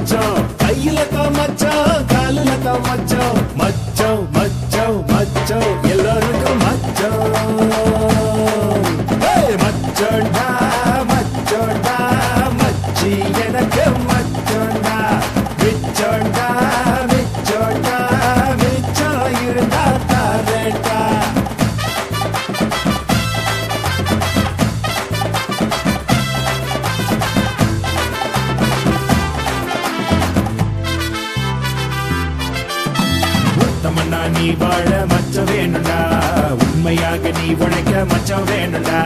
மச்சம் கையில தான் மச்சம் காலில தான் மச்சம் மச்சம் மச்சம் மச்சம் எல்லாருக்கும் மச்சம் மச்சோண்டா மச்சோண்டா மச்சி எனக்கு மச்சோண்டா மிச்சோண்டா மிச்சோண்டா மிச்சம் இருந்தா தாரேண்டா உத்தமன்னா நீ வாழ மச்சம் வேணுண்டா உண்மையாக நீ உழைக்க மச்சம் வேணுண்டா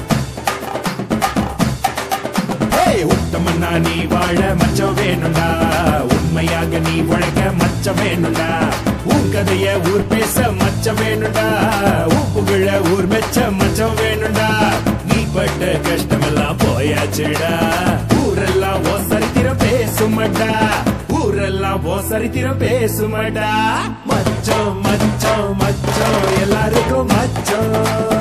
உத்தமன்னா நீ வாழ மச்சம் வேணுண்டா உண்மையாக நீ உழைக்க மச்சம் வேணுண்டா உன் கதைய ஊர் பேச மச்சம் வேணுண்டா உன் புகழ ஊர் மெச்ச மச்சம் வேணுண்டா நீ பட்ட கஷ்டம் எல்லாம் போயாச்சுடா ஊரெல்லாம் ஓ சரித்திரம் பேசுமடா ஊரெல்லாம் ஓ சரித்திரம் பேசுமடா மச்சம் மச்சம் மச்சம் எல்லாருக்கும் மச்சம்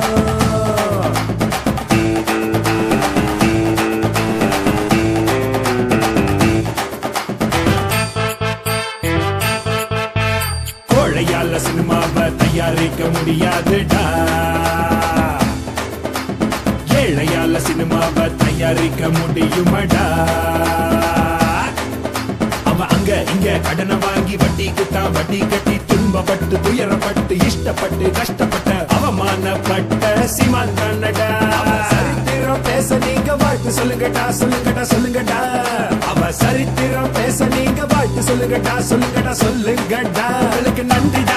கோழையால சினிமாவை தயாரிக்க முடியாதுடா ஏழையால சினிமாவை தயாரிக்க முடியுமடா அவன் அங்க இங்க கடனை வாங்கி வட்டிக்கு தான் வட்டி கட்டி துன்பப்பட்டு துயரப்பட்டு இஷ்டப்பட்டு கஷ்டப்பட்ட அவமானப்பட்ட சிமாந்தனடா சரித்திரம் பேச நீங்க வாழ்த்து சொல்லுங்கடா சொல்லுங்கடா சொல்லுங்கடா அவ சரித்திரம் பேச நீங்க வாழ்த்து சொல்லுங்கடா சொல்லுங்கடா சொல்லுங்கடா நன்றி